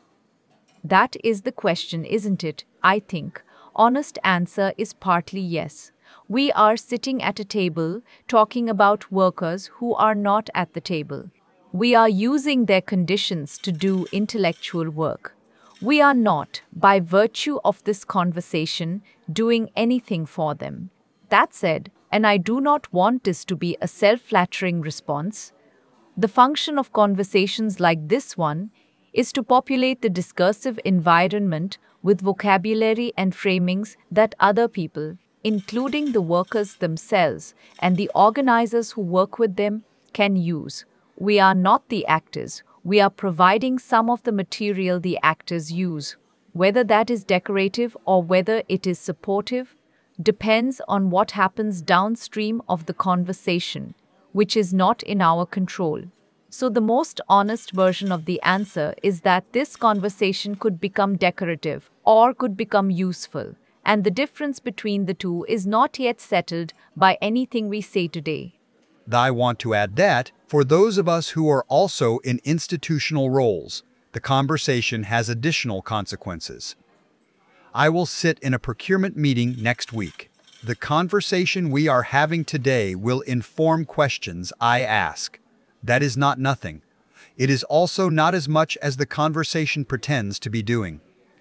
That is the question, isn't it? I think. Honest answer is partly yes. We are sitting at a table talking about workers who are not at the table. We are using their conditions to do intellectual work. We are not, by virtue of this conversation, doing anything for them. That said, and I do not want this to be a self-flattering response, the function of conversations like this one is to populate the discursive environment with vocabulary and framings that other people, including the workers themselves and the organizers who work with them, can use. We are not the actors. We are providing some of the material the actors use. Whether that is decorative or whether it is supportive depends on what happens downstream of the conversation, which is not in our control. So, the most honest version of the answer is that this conversation could become decorative or could become useful, and the difference between the two is not yet settled by anything we say today. I want to add that, for those of us who are also in institutional roles, the conversation has additional consequences. I will sit in a procurement meeting next week. The conversation we are having today will inform questions I ask. That is not nothing. It is also not as much as the conversation pretends to be doing.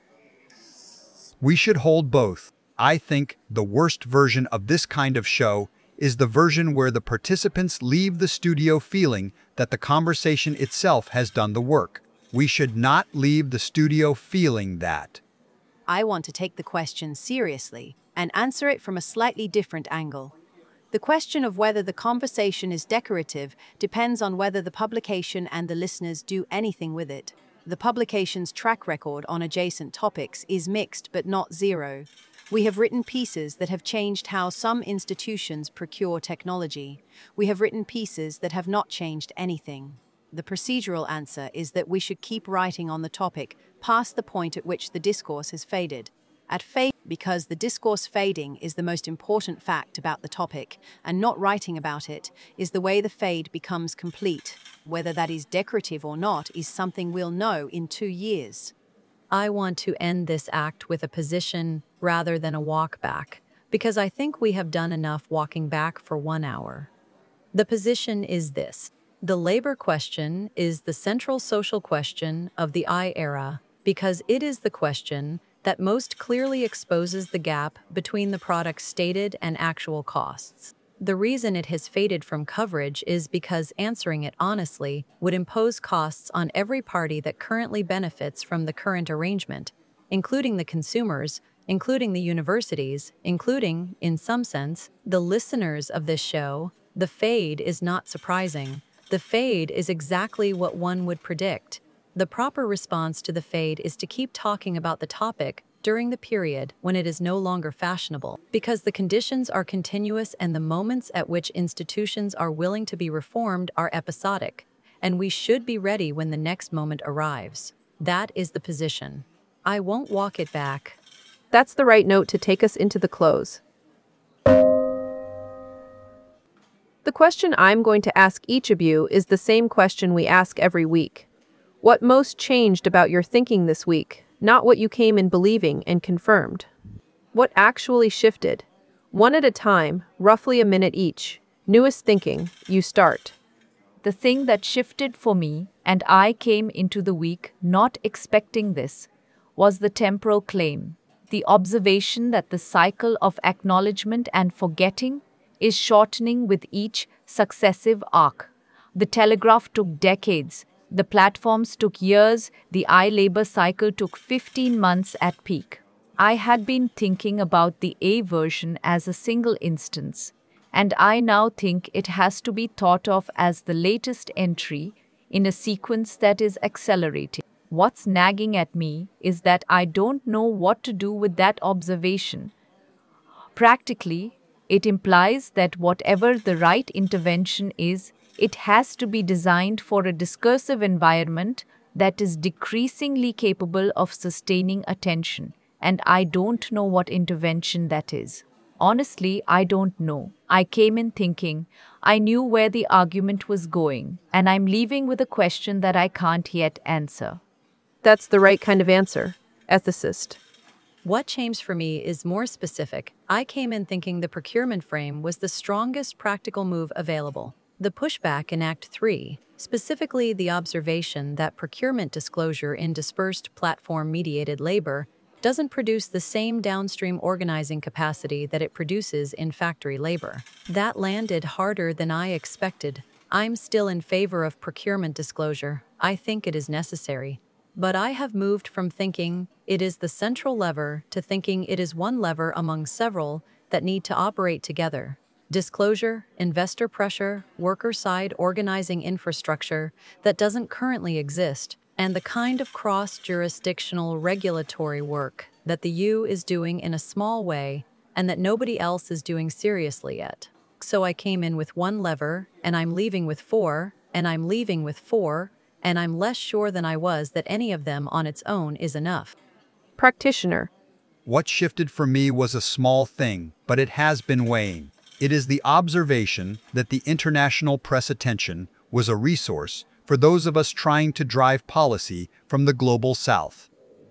We should hold both. I think the worst version of this kind of show is the version where the participants leave the studio feeling that the conversation itself has done the work. We should not leave the studio feeling that. I want to take the question seriously and answer it from a slightly different angle. The question of whether the conversation is decorative depends on whether the publication and the listeners do anything with it. The publication's track record on adjacent topics is mixed but not zero. We have written pieces that have changed how some institutions procure technology. We have written pieces that have not changed anything. The procedural answer is that we should keep writing on the topic past the point at which the discourse has faded. At fade, because the discourse fading is the most important fact about the topic, and not writing about it is the way the fade becomes complete. Whether that is decorative or not is something we'll know in two years. I want to end this act with a position rather than a walk back, because I think we have done enough walking back for one hour. The position is this. The labor question is the central social question of the I era, because it is the question that most clearly exposes the gap between the product's stated and actual costs. The reason it has faded from coverage is because answering it honestly would impose costs on every party that currently benefits from the current arrangement, including the consumers, including the universities, including, in some sense, the listeners of this show. The fade is not surprising. The fade is exactly what one would predict. The proper response to the fade is to keep talking about the topic during the period when it is no longer fashionable, because the conditions are continuous and the moments at which institutions are willing to be reformed are episodic, and we should be ready when the next moment arrives. That is the position. I won't walk it back. That's the right note to take us into the close. The question I'm going to ask each of you is the same question we ask every week. What most changed about your thinking this week, not what you came in believing and confirmed? What actually shifted? One at a time, roughly a minute each. Newest thinking, you start. The thing that shifted for me, and I came into the week not expecting this, was the temporal claim, the observation that the cycle of acknowledgement and forgetting is shortening with each successive arc. The telegraph took decades. The platforms took years, the I-labor cycle took fifteen months at peak. I had been thinking about the A version as a single instance, and I now think it has to be thought of as the latest entry in a sequence that is accelerating. What's nagging at me is that I don't know what to do with that observation. Practically, it implies that whatever the right intervention is, it has to be designed for a discursive environment that is decreasingly capable of sustaining attention, and I don't know what intervention that is. Honestly, I don't know. I came in thinking I knew where the argument was going, and I'm leaving with a question that I can't yet answer. That's the right kind of answer, ethicist. What changed for me is more specific. I came in thinking the procurement frame was the strongest practical move available. The pushback in Act three, specifically the observation that procurement disclosure in dispersed platform-mediated labor doesn't produce the same downstream organizing capacity that it produces in factory labor. That landed harder than I expected. I'm still in favor of procurement disclosure. I think it is necessary. But I have moved from thinking it is the central lever to thinking it is one lever among several that need to operate together. Disclosure, investor pressure, worker-side organizing infrastructure that doesn't currently exist, and the kind of cross-jurisdictional regulatory work that the U is doing in a small way and that nobody else is doing seriously yet. So I came in with one lever, and I'm leaving with four, and I'm leaving with four, and I'm less sure than I was that any of them on its own is enough. Practitioner. What shifted for me was a small thing, but it has been weighing. It is the observation that the international press attention was a resource for those of us trying to drive policy from the global south.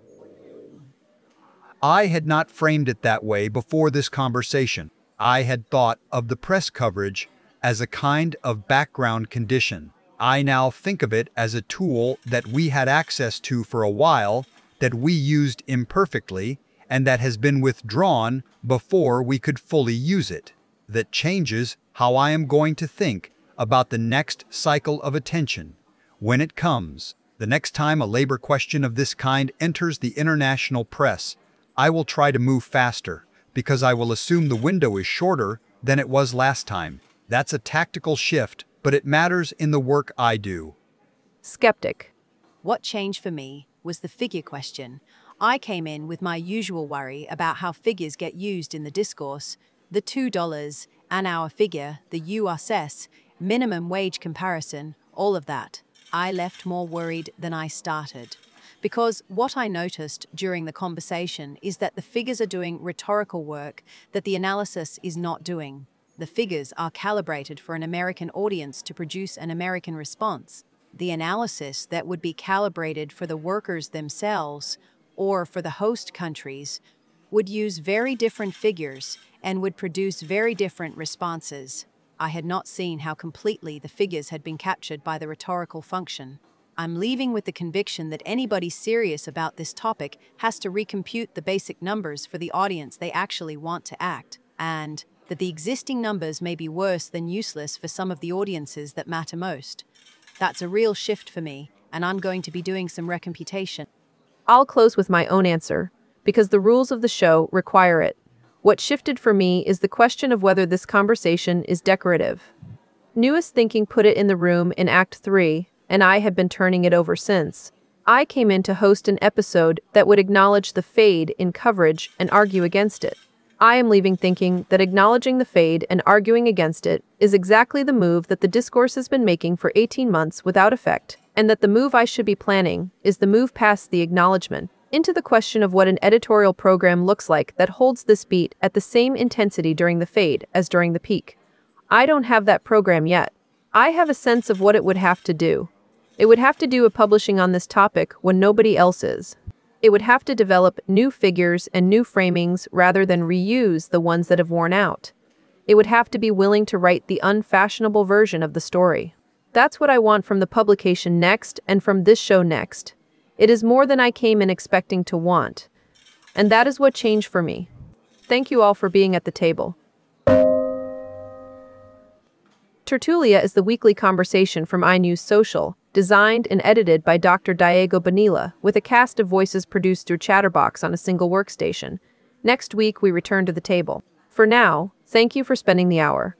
I had not framed it that way before this conversation. I had thought of the press coverage as a kind of background condition. I now think of it as a tool that we had access to for a while, that we used imperfectly, and that has been withdrawn before we could fully use it. That changes how I am going to think about the next cycle of attention. When it comes, the next time a labor question of this kind enters the international press, I will try to move faster, because I will assume the window is shorter than it was last time. That's a tactical shift, but it matters in the work I do. Skeptic. What changed for me was the figure question. I came in with my usual worry about how figures get used in the discourse. The two dollars an hour figure, the U S S, minimum wage comparison, all of that. I left more worried than I started. Because what I noticed during the conversation is that the figures are doing rhetorical work that the analysis is not doing. The figures are calibrated for an American audience to produce an American response. The analysis that would be calibrated for the workers themselves or for the host countries would use very different figures and would produce very different responses. I had not seen how completely the figures had been captured by the rhetorical function. I'm leaving with the conviction that anybody serious about this topic has to recompute the basic numbers for the audience they actually want to act, and that the existing numbers may be worse than useless for some of the audiences that matter most. That's a real shift for me, and I'm going to be doing some recomputation. I'll close with my own answer, because the rules of the show require it. What shifted for me is the question of whether this conversation is decorative. Newest thinking put it in the room in Act three, and I have been turning it over since. I came in to host an episode that would acknowledge the fade in coverage and argue against it. I am leaving thinking that acknowledging the fade and arguing against it is exactly the move that the discourse has been making for eighteen months without effect, and that the move I should be planning is the move past the acknowledgement into the question of what an editorial program looks like that holds this beat at the same intensity during the fade as during the peak. I don't have that program yet. I have a sense of what it would have to do. It would have to do a publishing on this topic when nobody else is. It would have to develop new figures and new framings rather than reuse the ones that have worn out. It would have to be willing to write the unfashionable version of the story. That's what I want from the publication next and from this show next. It is more than I came in expecting to want. And that is what changed for me. Thank you all for being at the table. Tertulia is the weekly conversation from iNews Social, designed and edited by Doctor Diego Bonilla, with a cast of voices produced through Chatterbox on a single workstation. Next week, we return to the table. For now, thank you for spending the hour.